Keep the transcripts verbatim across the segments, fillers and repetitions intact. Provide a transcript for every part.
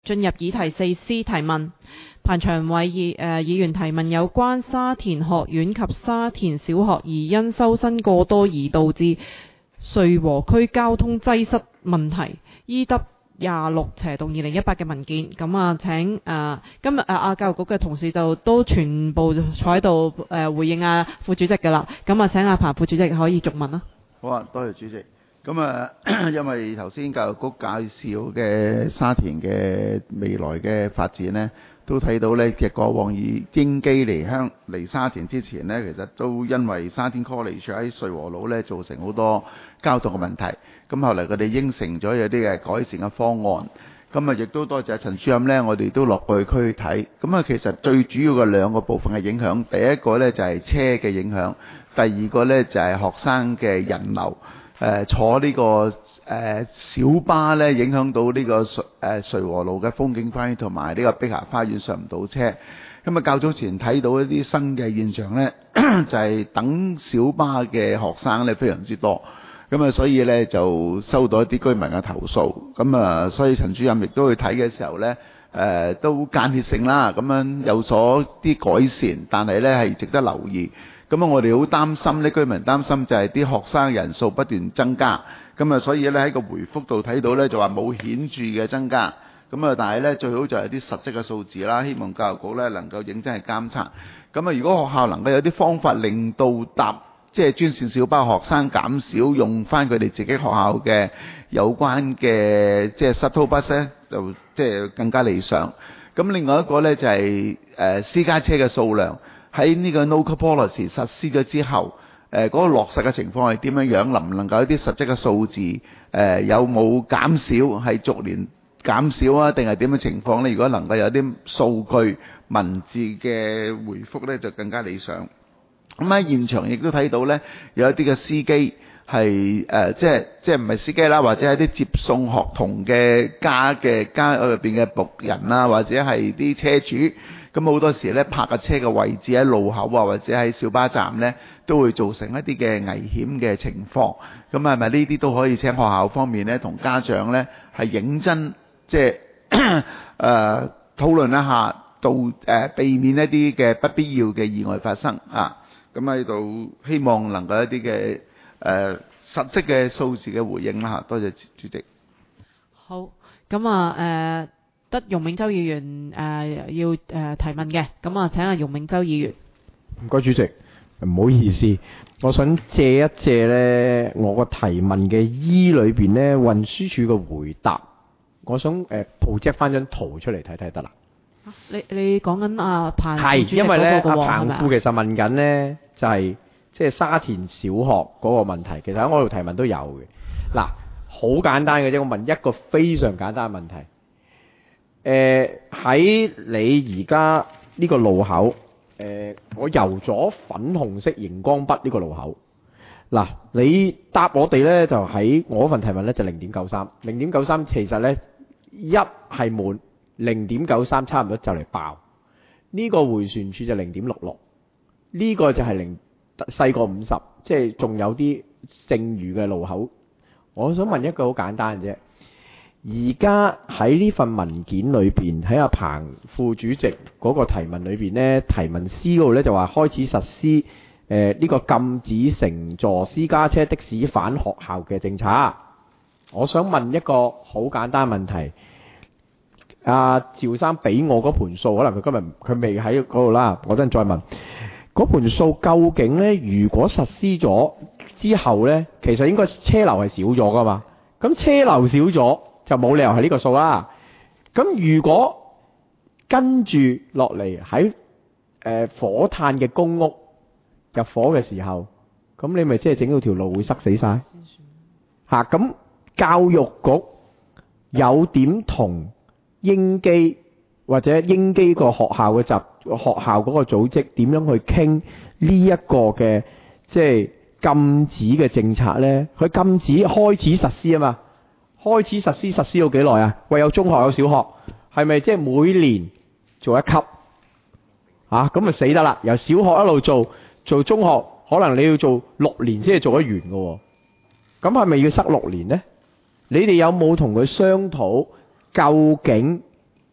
進入議題四 C 提問。彭長偉議誒議員提問有關沙田學院及沙田小學而因收生過多而導致瑞和區交通擠塞問題 E W廿六斜洞二零一八嘅文件。咁啊請誒、呃、今日誒啊教育局嘅同事就都全部坐喺度誒回應啊副主席㗎啦。咁啊請阿彭副主席可以續問啦。 好啊，多謝主席。咁啊，因為頭先教育局介紹嘅沙田嘅未來嘅發展呢，都睇到呢，其實過往以英基嚟香嚟沙田之前呢，其實都因為沙田 College 喺瑞和路呢造成好多交通嘅問題。咁後嚟佢哋應承咗有啲嘅改善嘅方案。咁啊，亦都多謝陳主任呢，我哋都落去區睇。咁啊，其實最主要嘅兩個部分嘅影響，第一個呢就係車嘅影響，第二個呢就係學生嘅人流。誒、呃、坐呢、這個誒、呃、小巴咧，影響到呢、這個誒、呃、瑞和路嘅風景花園同埋呢個碧霞花園上唔到車。咁啊，較早前睇到一啲新嘅現象咧，就係、是、等小巴嘅學生咧非常之多。咁啊，所以咧就收到一啲居民嘅投訴。咁啊，所以陳主任亦都去睇嘅時候咧，誒、呃、都間歇性啦，咁樣有所啲改善，但係咧係值得留意。咁啊，我哋好擔心呢，居民擔心就係啲學生人數不斷增加，咁啊，所以咧喺個回覆度睇到咧就話冇顯著嘅增加，咁啊，但係咧最好就係啲實質嘅數字啦，希望教育局咧能夠認真係監察。咁啊，如果學校能夠有啲方法令到搭即係專線小巴學生減少用翻佢哋自己學校嘅有關嘅即係 shuttle bus 咧，就即係更加理想。咁另外一個咧就係誒私家車嘅數量。喺呢個 local policy 實施咗之後，誒、呃、嗰、那個落實嘅情況係點樣樣？能唔能夠有啲實質嘅數字？誒、呃、有冇減少？係逐年減少啊？定係點樣情況呢？如果能夠有啲數據文字嘅回覆呢，就更加理想。咁喺現場亦都睇到呢，有一啲嘅司機係誒、呃，即係即係唔係司機啦，或者係啲接送學童嘅家嘅家入邊嘅僕人啦，或者係啲車主。咁好多時咧，泊架車嘅位置喺路口啊，或者喺小巴站咧，都會造成一啲嘅危險嘅情況。咁係咪呢啲都可以請學校方面咧，同家長咧係認真即係誒討論一下，到誒、呃、避免一啲嘅不必要嘅意外發生啊！咁喺度希望能夠一啲嘅誒實質嘅數字嘅回應啦嚇。多謝主席。 好，咁啊誒。呃得容銘洲議員誒、呃、要誒、呃、提問嘅，咁啊請阿容銘洲議員。 唔該主席，唔好意思，我想借一借呢我個提問嘅 E 裏邊呢運輸署嘅回答，我想誒 project 翻張圖出嚟睇睇得啦。 你你講緊阿彭副主席因為呢嗰個喎， 阿彭副其實問緊呢就係即係沙田小學嗰個問題，其實喺我度提問都有嘅。嗱，好簡單嘅啫，我問一個非常簡單嘅問題。誒喺、呃、你而家呢個路口，誒、呃、我油咗粉紅色熒光筆呢個路口，嗱你答我哋呢，就喺我份提問呢，就零點九三，零點九三其實呢，一係滿，零點九三差唔多就嚟爆，呢、這個迴旋處就零點六六，呢個就係零細過五十，即係仲有啲剩餘嘅路口。我想問一句好簡單嘅啫。而家喺呢份文件裏邊，喺阿彭副主席嗰個提問裏邊呢，提問 C 嗰度呢就話開始實施誒呢、呃這個禁止乘坐私家車的士返學校嘅政策。我想問一個好簡單問題，阿、啊、趙生俾我嗰盤數，可能佢今日佢未喺嗰度啦，我等陣再問嗰盤數究竟呢？如果實施咗之後呢，其實應該車流係少咗噶嘛？咁車流少咗。就冇理由係呢個數啦。咁如果跟住落嚟喺誒火炭嘅公屋入伙嘅時候，咁你咪即係整到條路會塞死晒嚇。咁、啊、教育局有點同英基或者英基個學校嘅集學校嗰個組織點樣去傾呢一個嘅即係禁止嘅政策呢？佢禁止開始實施啊嘛。開始實施實施到幾耐啊？喂，有中學有小學，係咪即係每年做一級啊？咁咪死得啦！由小學一路做做中學，可能你要做六年先係做得完㗎。咁係咪要塞六年呢？你哋有冇同佢商討究竟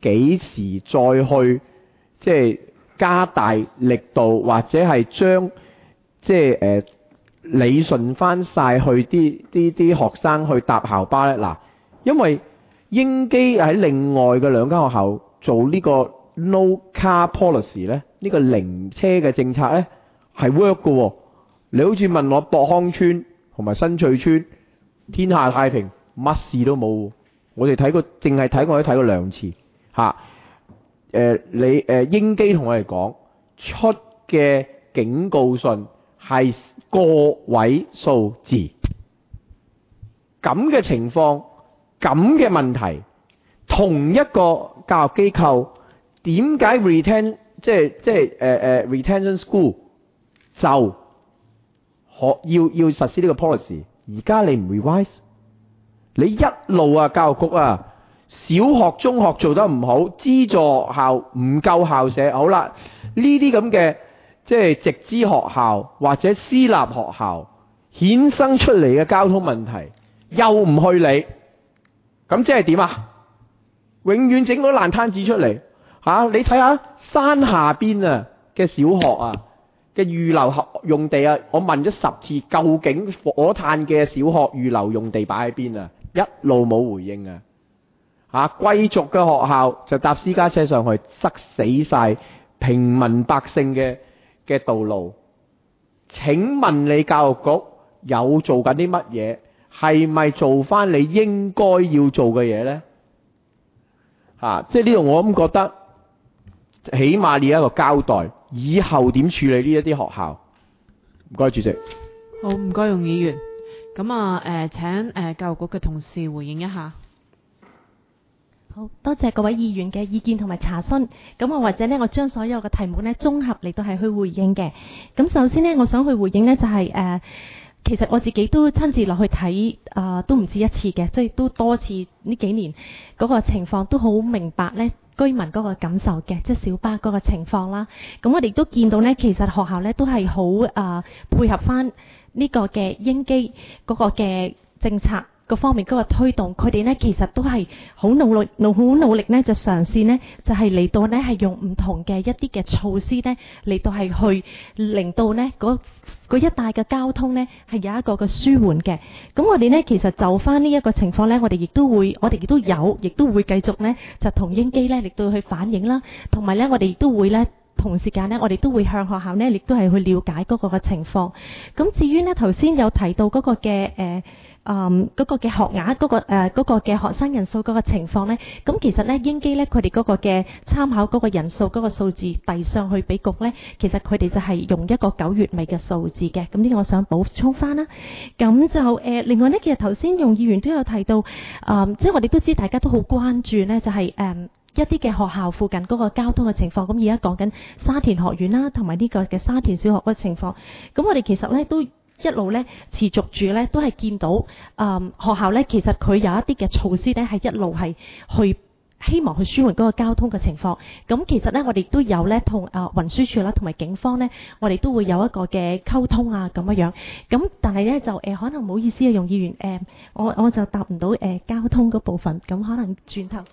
幾時再去即係加大力度，或者係將即係誒、呃、理順翻晒去啲啲啲學生去搭校巴呢？嗱，因為英基喺另外嘅兩間學校做呢個 no car policy 呢，呢個零車嘅政策呢係 work 嘅喎。你好似問我博康村同埋新翠村、天下太平乜事都冇，我哋睇過，淨係睇過都睇過兩次嚇。誒、呃、你誒、呃、英基同我哋講出嘅警告信係個位數字，咁嘅情況，咁嘅問題，同一個教育機構點解 retain 即係即係誒誒 retention school 就可要要實施呢個 policy？而家你唔 revise， 你一路啊教育局啊。小學、中學做得唔好，資助學校唔夠校舍，好啦，呢啲咁嘅即係直資學校或者私立學校衍生出嚟嘅交通問題，又唔去理，咁即係點啊？永遠整到爛攤子出嚟嚇、啊！你睇下山下邊啊嘅小學啊嘅預留用地啊，我問咗十次，究竟火炭嘅小學預留用地擺喺邊啊？一路冇回應啊！啊！貴族嘅學校就搭私家車上去，塞死晒平民百姓嘅嘅道路。請問你教育局有做緊啲乜嘢？係咪做翻你應該要做嘅嘢呢？啊！即係呢度我咁覺得，起碼你有一個交代，以後點處理呢一啲學校？唔該，主席。 好，唔該，容議員。咁啊，誒、呃、請誒、呃、教育局嘅同事回應一下。 好多謝各位議員嘅意見同埋查詢，咁我或者呢，我將所有嘅題目呢綜合嚟到係去回應嘅。咁首先呢，我想去回應呢，就係、是、誒、呃，其實我自己都親自落去睇，啊、呃、都唔止一次嘅，即係都多次呢幾年嗰個情況都好明白呢居民嗰個感受嘅，即係小巴嗰個情況啦。咁我哋都見到呢，其實學校呢都係好啊配合翻呢個嘅英基嗰個嘅政策。個方面嗰個推動，佢哋呢其實都係好努力，努好努力呢就嘗試呢，就係嚟到呢係用唔同嘅一啲嘅措施呢嚟到係去令到呢嗰嗰一帶嘅交通呢係有一個嘅舒緩嘅。咁我哋呢其實就翻呢一個情況呢，我哋亦都會，我哋亦都有，亦都會繼續呢就同英基呢嚟到去反映啦，同埋呢我哋亦都會呢。同時間呢，我哋都會向學校呢，亦都係去了解嗰個嘅情況。咁至於呢，頭先有提到嗰個嘅誒誒嗰個嘅學額嗰個誒嗰個嘅學生人數嗰個情況呢，咁其實呢，英基呢，佢哋嗰個嘅參考嗰個人數嗰個數字遞上去俾局呢，其實佢哋就係用一個九月尾嘅數字嘅。咁呢個我想補充翻啦。咁就誒、呃、另外呢，其實頭先容議員都有提到，誒、呃、即係我哋都知大家都好關注呢，就係、是、誒。呃一啲嘅學校附近嗰個交通嘅情況，咁而家講緊沙田學院啦，同埋呢個嘅沙田小學嗰個情況，咁我哋其實咧都一路咧持續住咧，都係見到誒、嗯、學校咧，其實佢有一啲嘅措施咧，係一路係去希望去舒緩嗰個交通嘅情況。咁其實咧，我哋都有咧同誒運輸署啦，同埋警方咧，我哋都會有一個嘅溝通啊咁樣樣。咁但係咧就誒、呃、可能唔好意思啊，容議員誒、呃，我我就答唔到誒、呃、交通嗰部分，咁可能轉頭。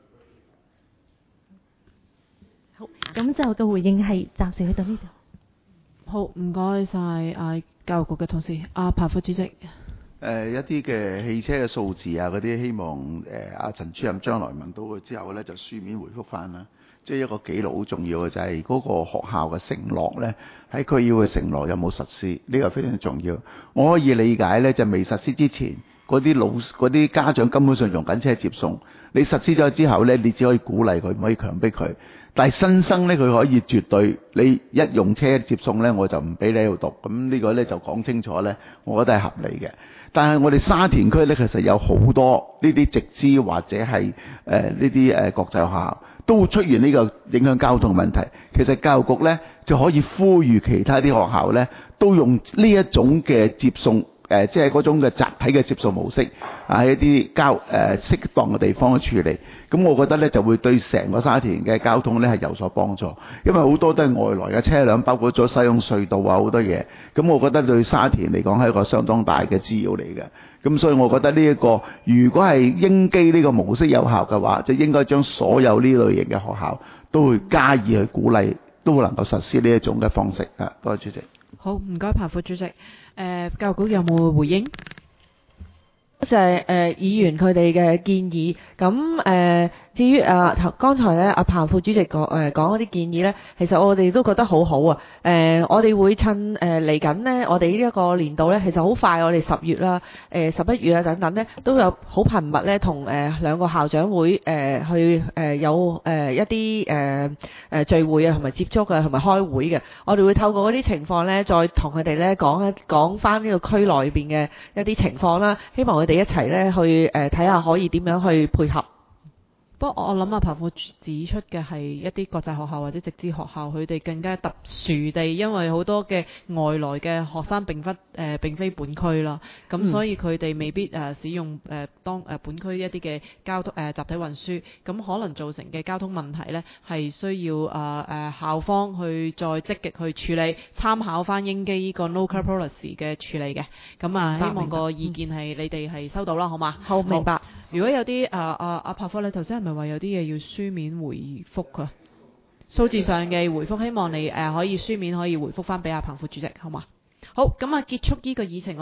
好，咁就個回應係暫時去到呢度。 好，唔該晒啊教育局嘅同事，阿彭副主席。誒、 呃、一啲嘅汽車嘅數字啊，嗰啲希望誒阿、呃、陳主任將來問到佢之後咧，就書面回覆翻啦。即係一個記錄好重要嘅就係、是、嗰個學校嘅承諾咧，喺佢要嘅承諾有冇實施？呢、這個非常重要。我可以理解咧，就未實施之前，嗰啲老嗰啲家長根本上用緊車接送。你實施咗之後咧，你只可以鼓勵佢，唔可以強迫佢。但係新生咧，佢可以絕對，你一用車接送咧，我就唔俾你喺度讀。咁呢個咧就講清楚咧，我覺得係合理嘅。但係我哋沙田區咧，其實有好多呢啲直資或者係誒呢啲誒國際學校都會出現呢個影響交通問題。其實教育局咧就可以呼籲其他啲學校咧都用呢一種嘅接送誒即係嗰種嘅集體嘅接受模式啊，喺一啲交誒、呃、適當嘅地方去處理。咁我覺得咧就會對成個沙田嘅交通咧係有所幫助，因為好多都係外來嘅車輛，包括咗西涌隧道啊好多嘢。咁我覺得對沙田嚟講係一個相當大嘅滋擾嚟嘅。咁所以我覺得呢、這、一個如果係英基呢個模式有效嘅話，就應該將所有呢類型嘅學校都會加以去鼓勵，都會能夠實施呢一種嘅方式啊。多謝主席。 好，唔該，彭副主席。誒、呃，教育局有冇回應？ 就係誒議員佢哋嘅建議，咁誒、呃、至於啊頭剛才咧阿彭副主席講誒講嗰啲建議咧，其實我哋都覺得好好啊！誒、呃、我哋會趁誒嚟緊咧，我哋呢一個年度咧，其實好快，我哋十月啦、誒十一月啊等等咧，都有好頻密咧同誒兩個校長會誒、呃、去誒、呃、有誒、呃、一啲誒誒聚會啊，同埋接觸啊，同埋開會嘅。我哋會透過嗰啲情況咧，再同佢哋咧講一講翻呢個區內邊嘅一啲情況啦，希望佢哋一齊咧去誒睇下可以點樣去配合。 不過我諗阿彭副指出嘅係一啲國際學校或者直資學校，佢哋更加特殊地，因為好多嘅外來嘅學生並非誒、呃、並非本區啦，咁、嗯、所以佢哋未必誒、呃、使用誒、呃、當誒、呃、本區一啲嘅交通誒、呃、集體運輸，咁可能造成嘅交通問題呢，係需要誒誒、呃、校方去再積極去處理，參考翻英基呢個 local policy 嘅處理嘅。咁啊，希望個意見係你哋係收到啦，好嘛？ 好，明白。 如果有啲誒誒阿彭副，你頭先係咪話有啲嘢要書面回覆㗎？數字上嘅回覆，希望你誒、呃、可以書面可以回覆翻俾阿彭副主席，好嘛？好，咁啊結束呢個議程。